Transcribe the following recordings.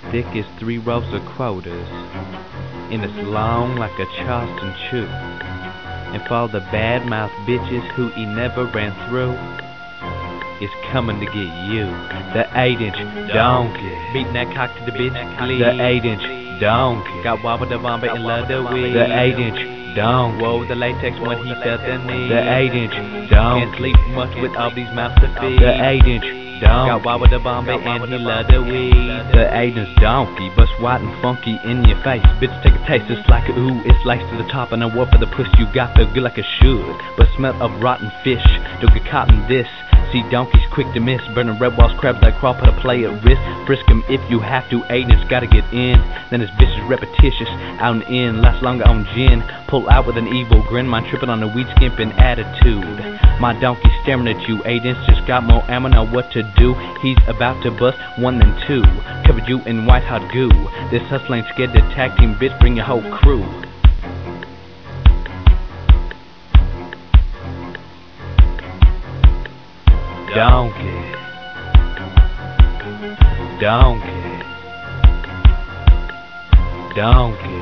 thick as 3 rows of quotas, and it's long like a Charleston chew. And for all the bad-mouthed bitches who he never ran through, is coming to get you. The 8-inch donkey, beating that cock to the bitch glee. The 8-inch donkey, got wobble the vomit and love the weed. The 8-inch donkey, whoa, the latex when he felt the need. The 8-inch donkey, can't sleep much with all these mouths to feed. The 8-inch donkey, got wobble the vomit and he love the weed. The 8-inch donkey, bust white and funky in your face. Bitch, take a taste, it's like ooh, it's laced to the top. And I work for the puss you got, feel good like it should, but smell of rotten fish, don't get caught in this. See donkeys quick to miss, burning red walls, crabs like crawl, put a play at risk. Frisk 'em if you have to, 8-inch gotta get in. Then this bitch is repetitious, out and in, lasts longer on gin. Pull out with an evil grin, mind tripping on a weed skimping attitude. My donkey staring at you, 8-inch just got more ammo, know what to do. He's about to bust 1 and 2, covered you in white hot goo. This hustle ain't scared to tag team, bitch, bring your whole crew. Donkey, donkey, donkey,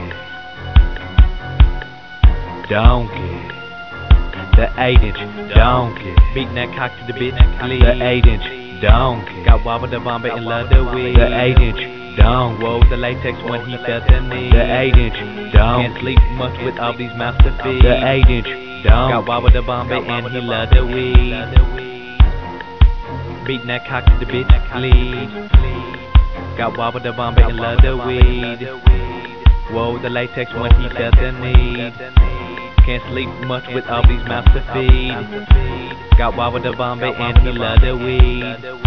donkey. The 8-inch donkey, beating that cock to the bitch glee. The 8-inch donkey, got wobble the vomit and love the weed. The 8-inch donkey, whoa, the latex when he felt the need. The 8-inch donkey, can't sleep much with all these mouths to feed. The 8-inch donkey, got wobble the vomit and he love the weed. Beating that cock to the bitch glee. Got wobble the vomit and love the weed. Whoa, the latex when he felt the need. Can't sleep much with all these mouths to feed. Got wobble the vomit and he love the weed.